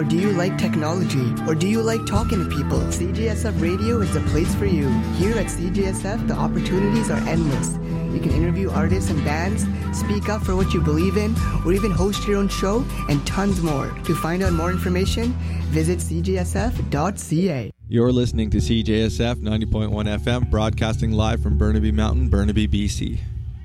Or do you like technology? Or do you like talking to people? CJSF Radio is the place for you. Here at CJSF, the opportunities are endless. You can interview artists and bands, speak up for what you believe in, or even host your own show, and tons more. To find out more information, visit cjsf.ca. You're listening to CJSF 90.1 FM, broadcasting live from Burnaby Mountain, Burnaby, BC.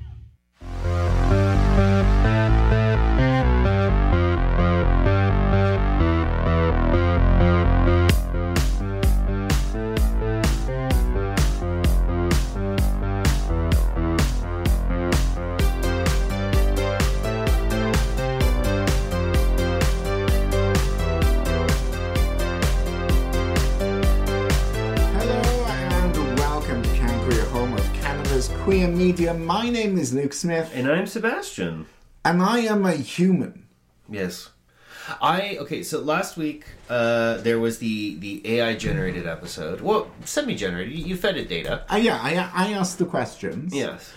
Queer Media. My name is Luke Smith. And I'm Sebastian. And I am a human. Yes. So last week there was the AI-generated episode. Well, semi-generated. You fed it data. I asked the questions. Yes.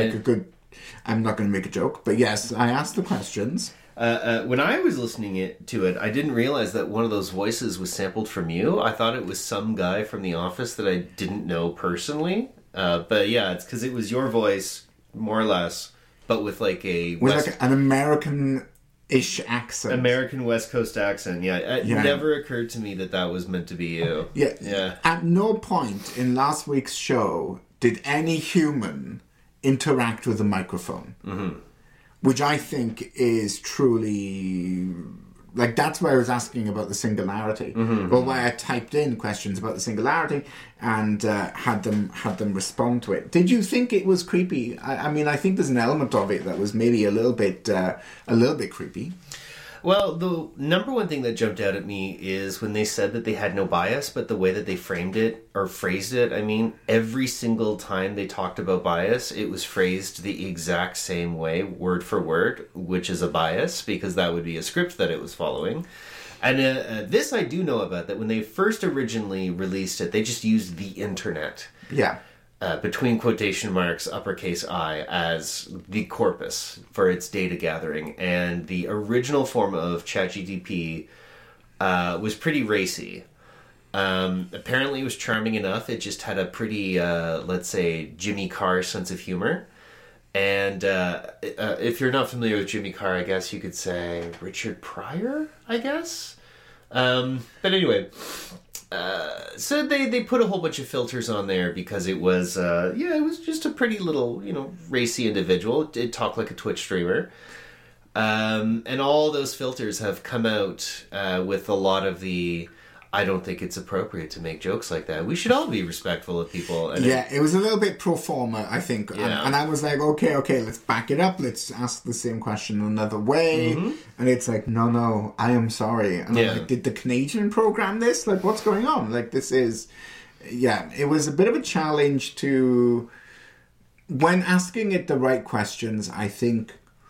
I'm not going to make a joke, but yes, I asked the questions. When I was listening to it, I didn't realize that one of those voices was sampled from you. I thought it was some guy from the office that I didn't know personally. But yeah, it's because it was your voice, more or less, but with like an American-ish accent. American West Coast accent, yeah. It never occurred to me that was meant to be you. Yeah. At no point in last week's show did any human interact with the microphone. Mm-hmm. Which I think is truly... Like, that's why I was asking about the singularity. Mm-hmm. Or why I typed in questions about the singularity and had them respond to it. Did you think it was creepy? I mean, I think there's an element of it that was maybe a little bit creepy. Well, the number one thing that jumped out at me is when they said that they had no bias, but the way that they framed it, or phrased it, I mean, every single time they talked about bias, it was phrased the exact same way, word for word, which is a bias, because that would be a script that it was following. And this I do know about, that when they first originally released it, they just used the internet. Yeah. Between quotation marks, uppercase I, as the corpus for its data gathering. And the original form of ChatGPT was pretty racy. Apparently it was charming enough. It just had a pretty, let's say, Jimmy Carr sense of humor. And if you're not familiar with Jimmy Carr, I guess you could say Richard Pryor, I guess. But anyway... So they put a whole bunch of filters on there because it was, it was just a pretty little, racy individual. It talked like a Twitch streamer. And all those filters have come out with a lot of the, I don't think it's appropriate to make jokes like that. We should all be respectful of people. And it was a little bit pro forma, I think. Yeah. And I was like, okay, let's back it up. Let's ask the same question another way. Mm-hmm. And it's like, no, I am sorry. And I'm like, did the Canadian program this? Like, what's going on? Like, this is... Yeah, it was a bit of a challenge to... When asking it the right questions, I think...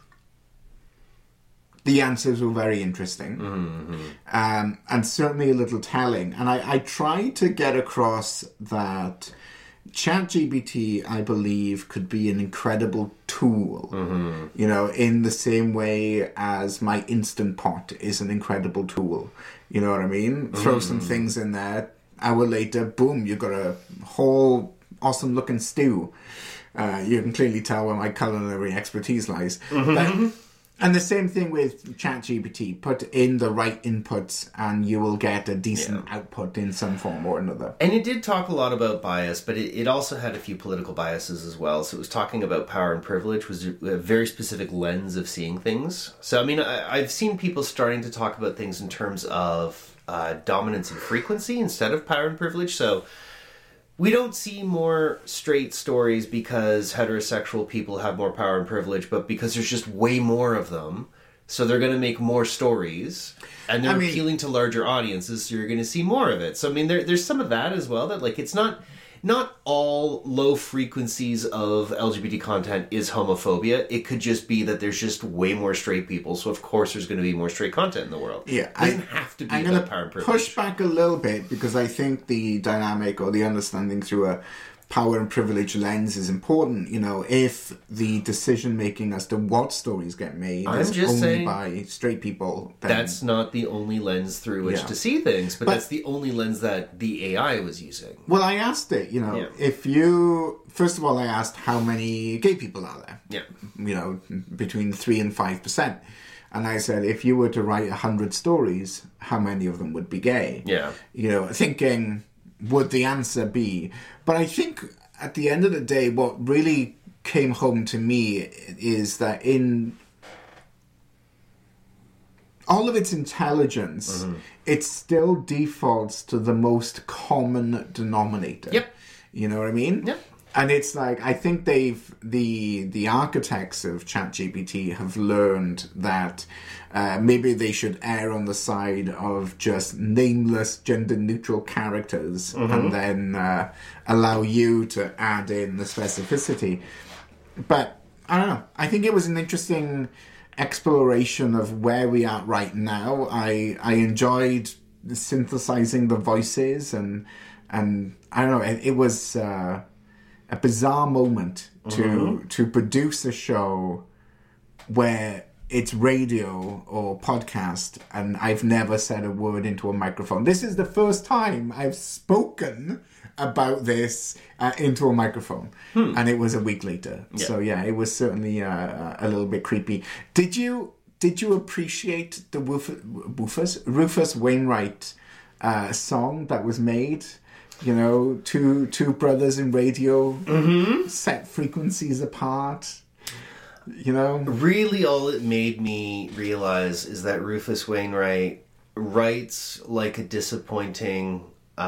The answers were very interesting, and certainly a little telling. And I tried to get across that ChatGPT, I believe, could be an incredible tool, in the same way as my Instant Pot is an incredible tool. You know what I mean? Throw some things in there, hour later, boom, you've got a whole awesome-looking stew. You can clearly tell where my culinary expertise lies. And the same thing with ChatGPT. Put in the right inputs and you will get a decent output in some form or another. And it did talk a lot about bias, but it also had a few political biases as well. So it was talking about power and privilege, was a very specific lens of seeing things. So, I mean, I've seen people starting to talk about things in terms of dominance and frequency instead of power and privilege. So... We don't see more straight stories because heterosexual people have more power and privilege, but because there's just way more of them. So they're going to make more stories, and they're appealing to larger audiences, so you're going to see more of it. So, I mean, there's some of that as well, that, like, it's not all low frequencies of LGBT content is homophobia. It could just be that there's just way more straight people, so of course there's going to be more straight content in the world. Yeah, it doesn't have to be about power and privilege. Push back a little bit, because I think the dynamic or the understanding through power and privilege lens is important. You know, if the decision making as to what stories get made is only by straight people, then that's not the only lens through which to see things, but that's the only lens that the AI was using. Well, I asked it, you know, if you... First of all, I asked how many gay people are there? Yeah. You know, between 3 and 5%. And I said, if you were to write 100 stories, how many of them would be gay? Yeah. You know, thinking, would the answer be... But I think at the end of the day, what really came home to me is that in all of its intelligence, it still defaults to the most common denominator. Yep. You know what I mean? Yep. And it's like, I think the architects of ChatGPT have learned that maybe they should err on the side of just nameless gender-neutral characters and then allow you to add in the specificity. But, I don't know. I think it was an interesting exploration of where we are right now. I enjoyed synthesizing the voices and I don't know, it was... a bizarre moment to produce a show where it's radio or podcast and I've never said a word into a microphone. This is the first time I've spoken about this into a microphone. And it was a week later. Yeah. So yeah, it was certainly a little bit creepy. Did you appreciate the Rufus Wainwright song that was made? You know, two brothers in radio, set frequencies apart, you know? Really all it made me realize is that Rufus Wainwright writes like a disappointing...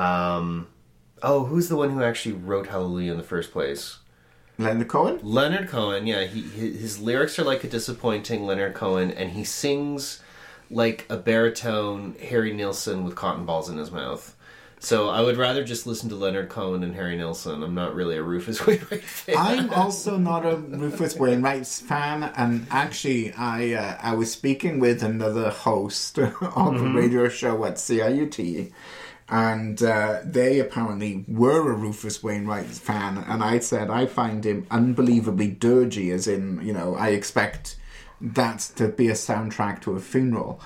who's the one who actually wrote Hallelujah in the first place? Leonard Cohen? Leonard Cohen, yeah. His lyrics are like a disappointing Leonard Cohen, and he sings like a baritone Harry Nilsson with cotton balls in his mouth. So I would rather just listen to Leonard Cohen and Harry Nilsson. I'm not really a Rufus Wainwright fan. I'm also not a Rufus Wainwright fan, and actually I was speaking with another host of a radio show at CIUT, and they apparently were a Rufus Wainwright fan, and I said I find him unbelievably dirgy, as in, you know, I expect that to be a soundtrack to a funeral.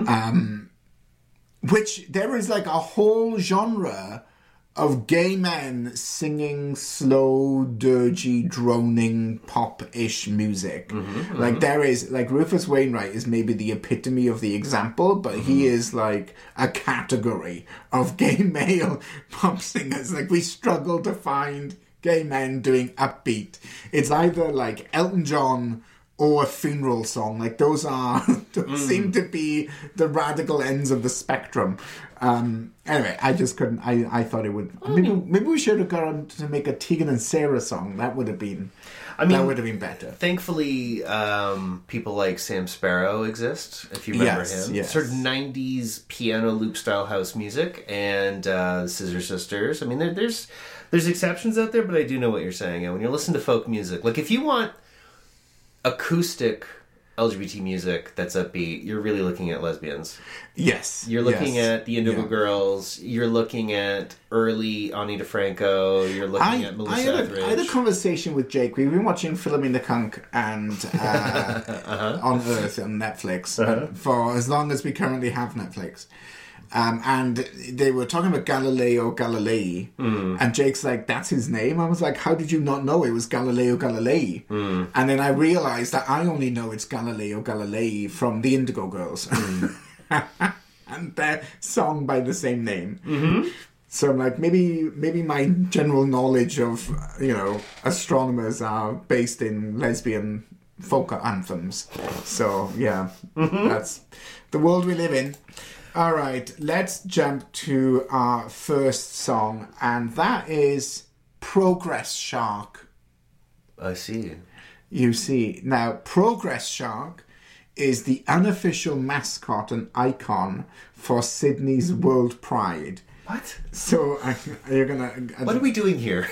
Which there is like a whole genre of gay men singing slow, dirgy, droning, pop-ish music. Like there is, like Rufus Wainwright is maybe the epitome of the example, but he is like a category of gay male pop singers. Like we struggle to find gay men doing upbeat. It's either like Elton John or a funeral song. Like those seem to be the radical ends of the spectrum. Anyway, I just couldn't. I thought it would. Maybe we should have gone to make a Tegan and Sarah song. That would have been. That would have been better. Thankfully, people like Sam Sparrow exist. If you remember him, sort of '90s piano loop style house music, and Scissor Sisters. I mean, there's exceptions out there, but I do know what you're saying. And when you listen to folk music, like if you want acoustic LGBT music that's upbeat, you're really looking at lesbians. Yes. You're looking at the Indigo Girls. You're looking at early Ani DeFranco. You're looking at Melissa Etheridge. I had a conversation with Jake. We've been watching Film in the Kunk and On Earth on Netflix for as long as we currently have Netflix. And they were talking about Galileo Galilei, and Jake's like, that's his name? I was like, how did you not know it was Galileo Galilei? And then I realized that I only know it's Galileo Galilei from the Indigo Girls. And their song by the same name. So I'm like, maybe my general knowledge of, you know, astronomers are based in lesbian folk anthems. So, yeah, that's the world we live in. All right, let's jump to our first song, and that is Progress Shark. I see. You see. Now, Progress Shark is the unofficial mascot and icon for Sydney's World Pride. What? So, you're going to... What are we doing here?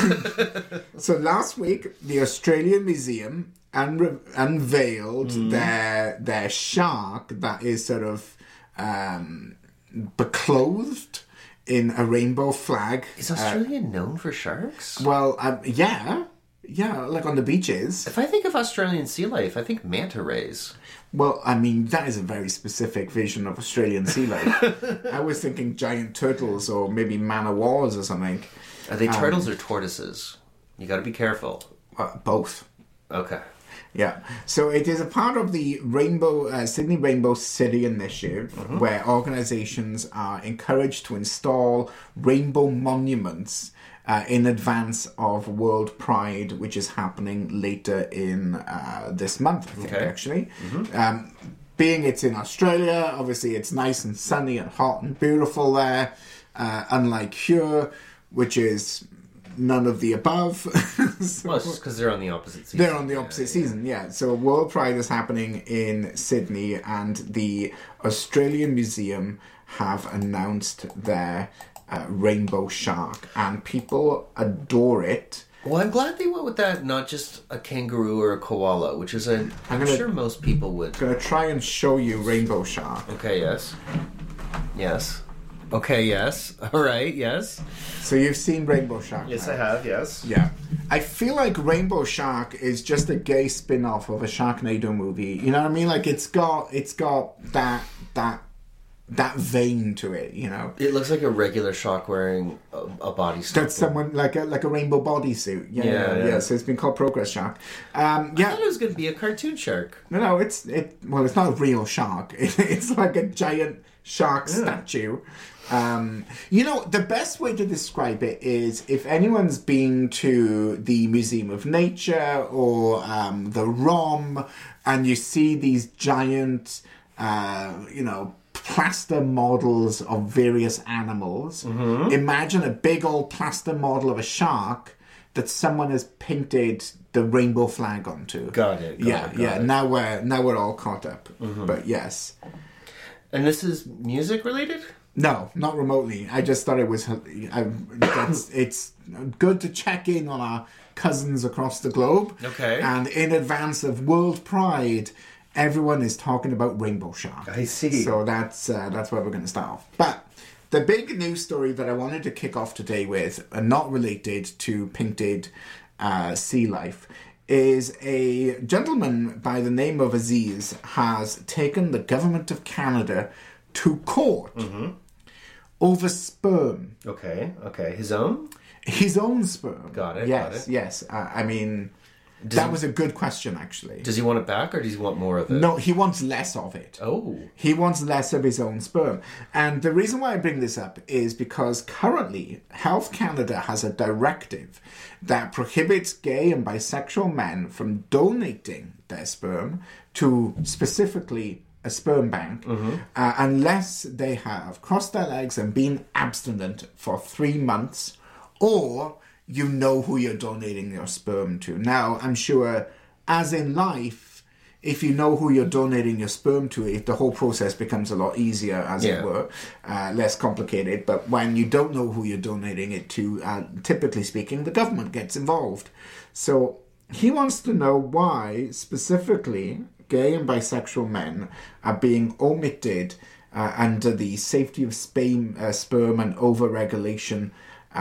So, last week, the Australian Museum unveiled their shark that is sort of... beclothed in a rainbow flag. Is Australia known for sharks? Well, yeah, like on the beaches. If I think of Australian sea life, I think manta rays. Well, I mean, that is a very specific vision of Australian sea life. I was thinking giant turtles or maybe man o' wars or something. Are they turtles or tortoises? You got to be careful. Both. Okay. Yeah. So it is a part of the Sydney Rainbow City Initiative, where organizations are encouraged to install rainbow monuments in advance of World Pride, which is happening later in this month, I think, actually. Being it's in Australia, obviously it's nice and sunny and hot and beautiful there, unlike here, which is none of the above. So, well, it's just because they're on the opposite season. They're on the opposite season, yeah. So World Pride is happening in Sydney, and the Australian Museum have announced their rainbow shark, and people adore it. Well, I'm glad they went with that, not just a kangaroo or a koala, which is I'm sure most people would. I'm going to try and show you rainbow shark. Okay, yes. Yes. Okay, yes. All right, yes. So you've seen Rainbow Shark? Yes, I have, yes. Yeah. I feel like Rainbow Shark is just a gay spin-off of a Sharknado movie. You know what I mean? Like it's got that vein to it, you know. It looks like a regular shark wearing a bodysuit. That's someone like a rainbow bodysuit. Yeah. So it's been called Progress Shark. I thought it was going to be a cartoon shark. No, it's not a real shark. It's like a giant shark statue. You know, the best way to describe it is if anyone's been to the Museum of Nature or the ROM, and you see these giant, plaster models of various animals. Imagine a big old plaster model of a shark that someone has painted the rainbow flag onto. Got it. Got it. Now we're all caught up. But yes. And this is music related? No, not remotely. I just thought it was. It's good to check in on our cousins across the globe. Okay. And in advance of World Pride, everyone is talking about Rainbow Shark. I see. So that's where we're going to start off. But the big news story that I wanted to kick off today with, not related to painted sea life, is a gentleman by the name of Aziz has taken the government of Canada to court over sperm. Okay. His own? His own sperm. Got it. Yes. I mean, that was a good question, actually. Does he want it back, or does he want more of it? No, he wants less of it. Oh. He wants less of his own sperm. And the reason why I bring this up is because currently Health Canada has a directive that prohibits gay and bisexual men from donating their sperm to specifically a sperm bank unless they have crossed their legs and been abstinent for 3 months, or you know who you're donating your sperm to. Now, I'm sure, as in life, if you know who you're donating your sperm to, if the whole process becomes a lot easier, as it were, less complicated. But when you don't know who you're donating it to, typically speaking, the government gets involved. So he wants to know why, specifically, gay and bisexual men are being omitted under the safety of sperm and over-regulation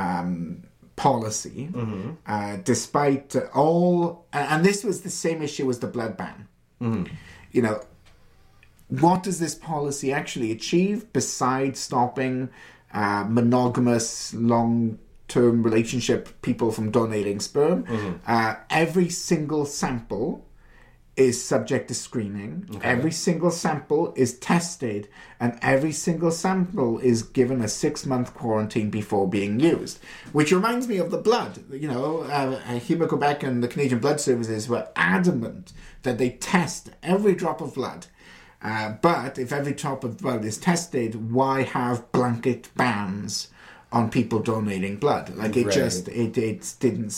policy, despite all... And this was the same issue as the blood ban. You know, what does this policy actually achieve besides stopping monogamous, long-term relationship people from donating sperm? Every single sample is subject to screening. Okay. Every single sample is tested, and every single sample is given a 6-month quarantine before being used. Which reminds me of the blood. You know, Héma-Québec and the Canadian Blood Services were adamant that they test every drop of blood. But if every drop of blood is tested, why have blanket bans on people donating blood? Like it didn't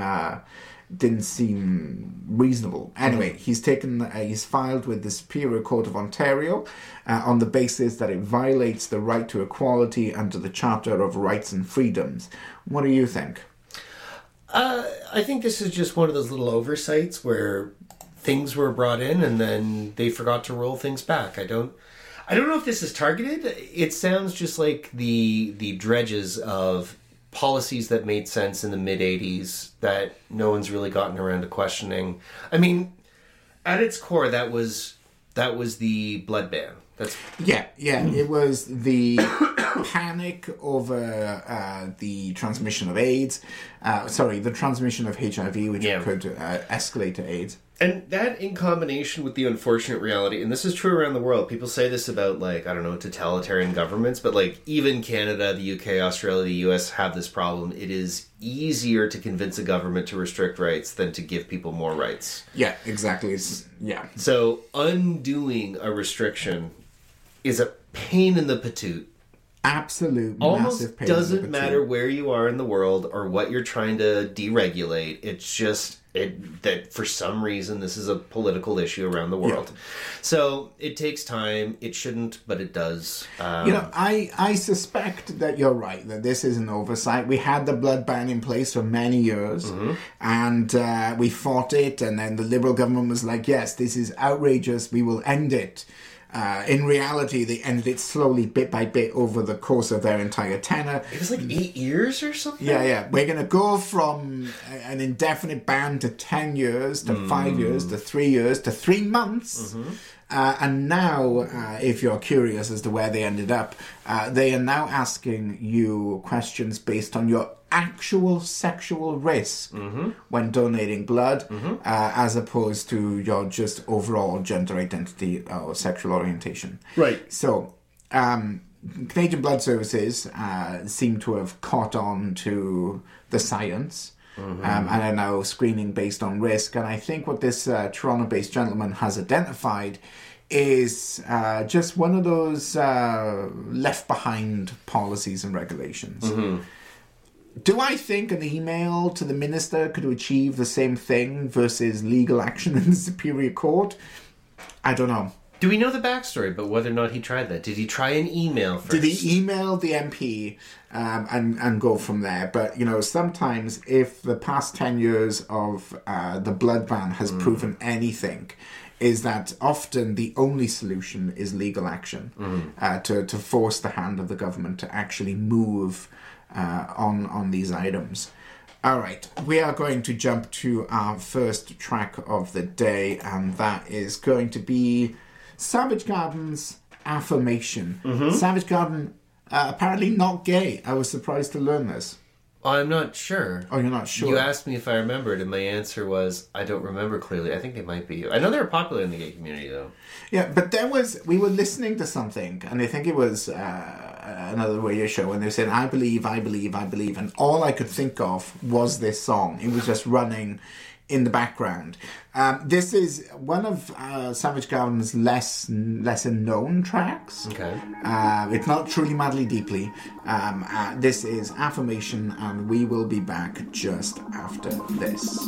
seem reasonable. Anyway, he's filed with the Superior Court of Ontario on the basis that it violates the right to equality under the Charter of Rights and Freedoms. What do you think? I think this is just one of those little oversights where things were brought in and then they forgot to roll things back. I don't know if this is targeted. It sounds just like the dredges of policies that made sense in the mid-'80s that no one's really gotten around to questioning. I mean, at its core, that was the blood ban. Yeah. It was the panic over the transmission of AIDS. The transmission of HIV, which could escalate to AIDS. And that in combination with the unfortunate reality, and this is true around the world, people say this about, like, I don't know, totalitarian governments, but, like, even Canada, the UK, Australia, the US have this problem. It is easier to convince a government to restrict rights than to give people more rights. Yeah, exactly. So undoing a restriction is a pain in the patoot. Absolute almost massive pain doesn't matter where you are in the world or what you're trying to deregulate. It's just that for some reason this is a political issue around the world. So it takes time. It shouldn't, but it does. I suspect that you're right, that this is an oversight. We had the blood ban in place for many years, and we fought it, and then the Liberal government was like, yes, this is outrageous, we will end it. In reality, they ended it slowly, bit by bit, over the course of their entire tenure. It was like 8 years or something? Yeah. We're going to go from an indefinite ban to 10 years, to 5 years, to 3 years, to 3 months. And now, if you're curious as to where they ended up, they are now asking you questions based on your actual sexual risk when donating blood, as opposed to your just overall gender identity or sexual orientation. Right. So, Canadian Blood Services seem to have caught on to the science and are now screening based on risk. And I think what this Toronto-based gentleman has identified is just one of those left-behind policies and regulations. Do I think an email to the minister could achieve the same thing versus legal action in the Superior Court? I don't know. Do we know the backstory about whether or not he tried that? Did he try an email first? Did he email the MP and go from there? But, sometimes if the past 10 years of the blood ban has proven anything, is that often the only solution is legal action to force the hand of the government to actually move on these items. All right, we are going to jump to our first track of the day, and that is going to be Savage Garden's Affirmation. Savage Garden, apparently not gay. I was surprised to learn this. I'm not sure. Oh, you're not sure? You asked me if I remembered, and my answer was, I don't remember clearly. I think they might be. I know they're popular in the gay community, though. Yeah, but we were listening to something, and I think it was another radio show, and they said, I believe, and all I could think of was this song. It was just running in the background. This is one of Savage Garden's lesser known tracks. Okay. It's not truly Madly Deeply. This is Affirmation, and we will be back just after this.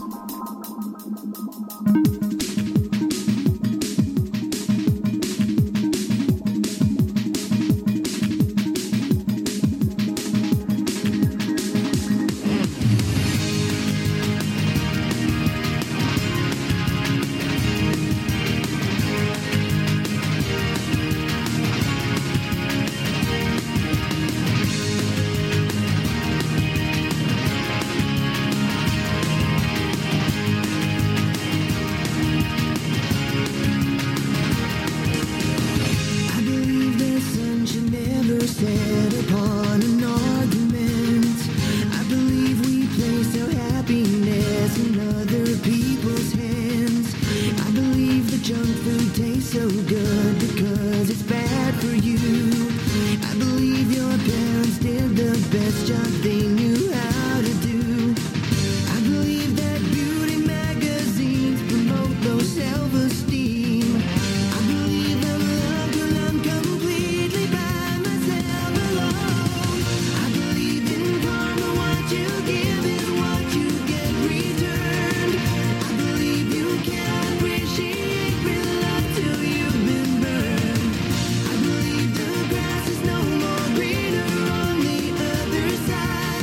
Side.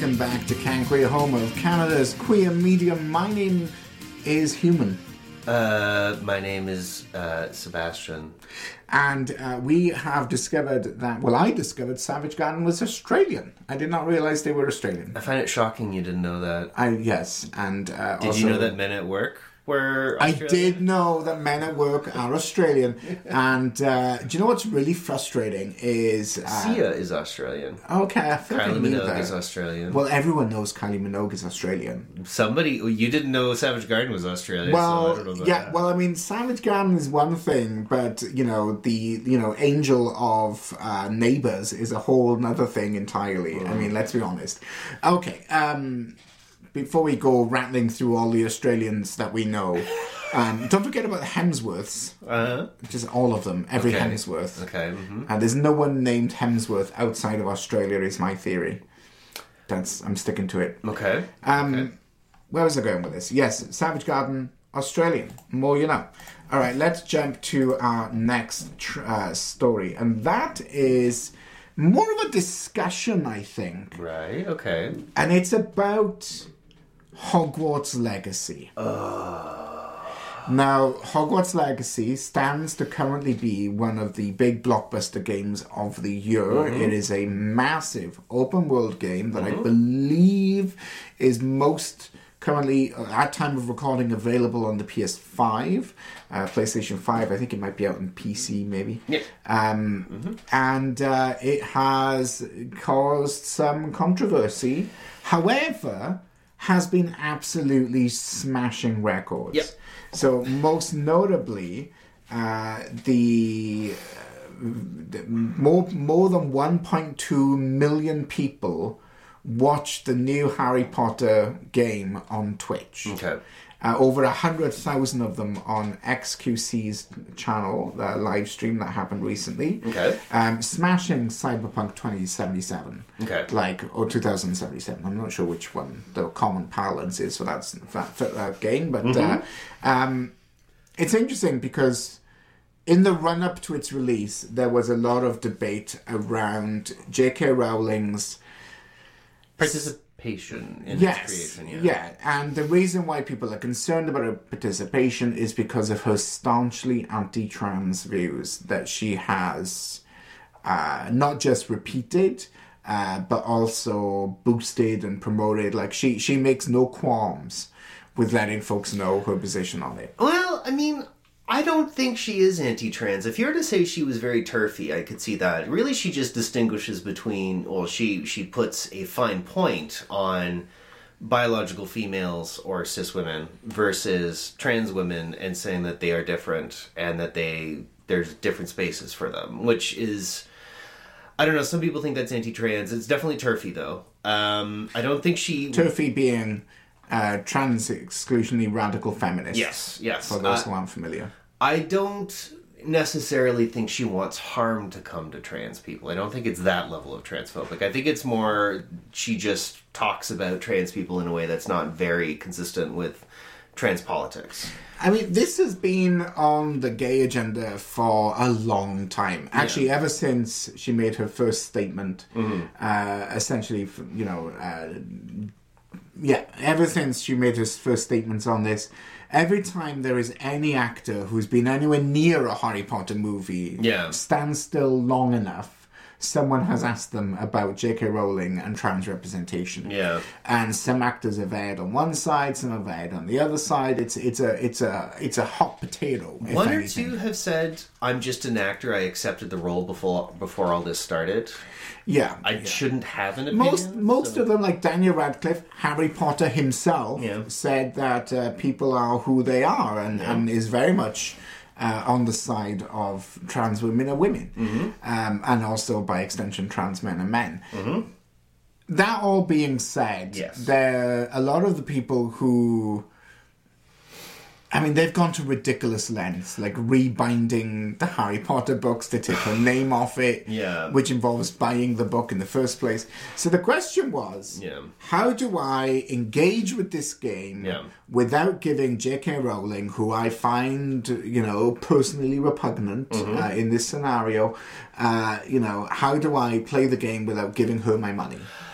welcome back to Can Queer, home of Canada's queer medium. My name is Human. My name is Sebastian. And we have discovered that, well, I discovered Savage Garden was Australian. I did not realise they were Australian. I find it shocking you didn't know that. Yes, and Did you know that Men at Work were Australian? I did know that Men at Work are Australian. And do you know what's really frustrating is... Sia is Australian. Okay, I feel like I Kylie knew Minogue that. is Australian. Well, everyone knows Kylie Minogue is Australian. You didn't know Savage Garden was Australian. Well, so I don't know about that. well, I mean, Savage Garden is one thing, but the Angel of Neighbours is a whole other thing entirely. I mean, let's be honest. Okay, before we go rattling through all the Australians that we know, don't forget about the Hemsworths. Just all of them, every Okay. Hemsworth. Okay. Mm-hmm. There's no one named Hemsworth outside of Australia, is my theory. I'm sticking to it. Okay. Where was I going with this? Yes, Savage Garden, Australian. More you know. All right, let's jump to our next story. And that is more of a discussion, I think. Right. Okay. And it's about Hogwarts Legacy. Now, Hogwarts Legacy stands to currently be one of the big blockbuster games of the year. Mm-hmm. It is a massive open world game that I believe is most currently, at time of recording, available on the PS5, PlayStation 5. I think it might be out on PC, maybe. Yeah. And it has caused some controversy. However, has been absolutely smashing records. Yep. So most notably, more than 1.2 million people watched the new Harry Potter game on Twitch. Okay. Over 100,000 of them on XQC's channel, the live stream that happened recently. Okay. Smashing Cyberpunk 2077. Okay. Or 2077. I'm not sure which one the common parlance is for that game, but it's interesting because in the run-up to its release, there was a lot of debate around J.K. Rowling's participation in its creation. Yeah, and the reason why people are concerned about her participation is because of her staunchly anti-trans views that she has not just repeated, but also boosted and promoted. Like, she makes no qualms with letting folks know her position on it. Well, I mean, I don't think she is anti-trans. If you were to say she was very turfy, I could see that. Really, she just distinguishes between, well, she puts a fine point on biological females or cis women versus trans women and saying that they are different and that there's different spaces for them, which is, I don't know, some people think that's anti-trans. It's definitely turfy, though. I don't think she... Turfy being... trans exclusionary radical feminist. Yes. For those who aren't familiar. I don't necessarily think she wants harm to come to trans people. I don't think it's that level of transphobic. I think it's more she just talks about trans people in a way that's not very consistent with trans politics. I mean, this has been on the gay agenda for a long time. Actually, ever since she made her first statement, essentially, ever since she made her first statements on this, every time there is any actor who's been anywhere near a Harry Potter movie, stand still long enough, someone has asked them about J.K. Rowling and trans representation. Yeah. And some actors have aired on one side, some have aired on the other side. It's a hot potato. One or two have said, "I'm just an actor. I accepted the role before all this started." Yeah. I shouldn't have an opinion. Most of them, like Daniel Radcliffe, Harry Potter himself, said that people are who they are and is very much on the side of trans women and women. And also, by extension, trans men and men. That all being said, there are a lot of the people who... I mean, they've gone to ridiculous lengths, like rebinding the Harry Potter books to take her name off it, which involves buying the book in the first place. So the question was, how do I engage with this game without giving J.K. Rowling, who I find, personally repugnant in this scenario, how do I play the game without giving her my money?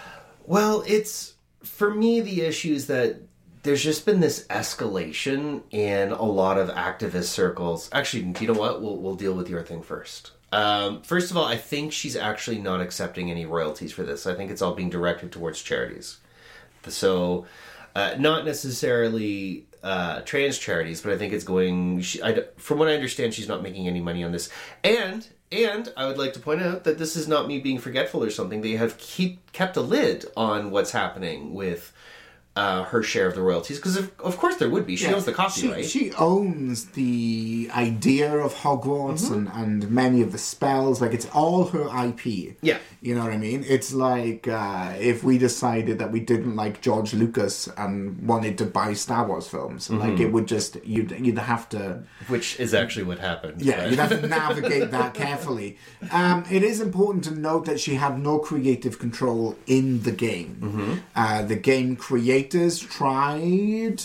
Well, for me, the issue is that there's just been this escalation in a lot of activist circles. Actually, do you know what? We'll deal with your thing first. First of all, I think she's actually not accepting any royalties for this. I think it's all being directed towards charities. So, not necessarily trans charities, but I think it's going... from what I understand, she's not making any money on this. And I would like to point out that this is not me being forgetful or something. They have kept a lid on what's happening with her share of the royalties, because of course there would be. She owns the copyright. She owns the idea of Hogwarts and many of the spells. Like, it's all her IP. Yeah. You know what I mean? It's like if we decided that we didn't like George Lucas and wanted to buy Star Wars films, like, it would just, you'd have to... Which is actually what happened. Yeah, you'd have to navigate that carefully. It is important to note that she had no creative control in the game. The game creators tried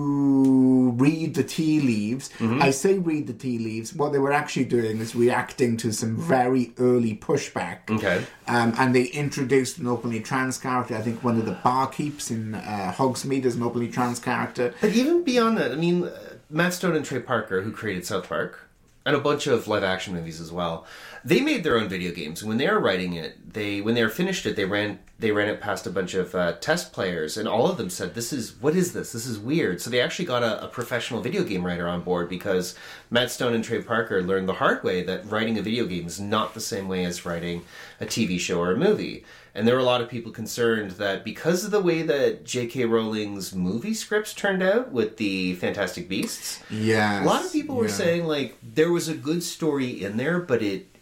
to read the tea leaves. I say read the tea leaves. What they were actually doing is reacting to some very early pushback. Okay. And they introduced an openly trans character. I think one of the barkeeps in Hogsmeade is an openly trans character. But even beyond that, I mean, Matt Stone and Trey Parker, who created South Park, and a bunch of live-action movies as well, they made their own video games. When they were writing it, when they were finished it, they ran it past a bunch of test players, and all of them said, what is this? This is weird. So they actually got a professional video game writer on board, because Matt Stone and Trey Parker learned the hard way that writing a video game is not the same way as writing a TV show or a movie. And there were a lot of people concerned that because of the way that J.K. Rowling's movie scripts turned out with the Fantastic Beasts, yes, a lot of people were saying, like, there was a good story in there, but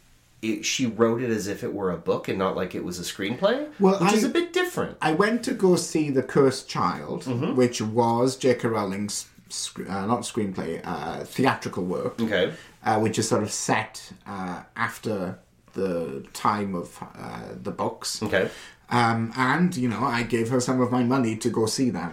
she wrote it as if it were a book and not like it was a screenplay, which is a bit different. I went to go see The Cursed Child, which was J.K. Rowling's not screenplay, theatrical work, which is sort of set after the time of the books. Okay. And, I gave her some of my money to go see that.